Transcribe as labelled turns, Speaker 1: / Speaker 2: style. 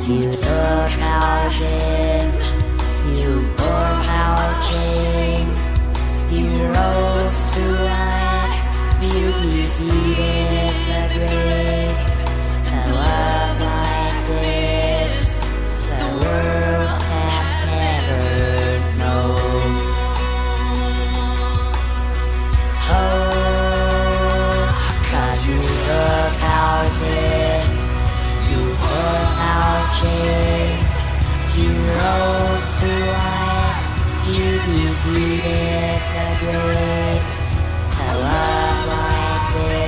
Speaker 1: You took our sin, you bore our shame. You rose to life, you defeated the grave. A love like this, the world had never known. Oh, 'cause you took our sin, you bore our shame. You rose to life, you defeated the grave. A love like this.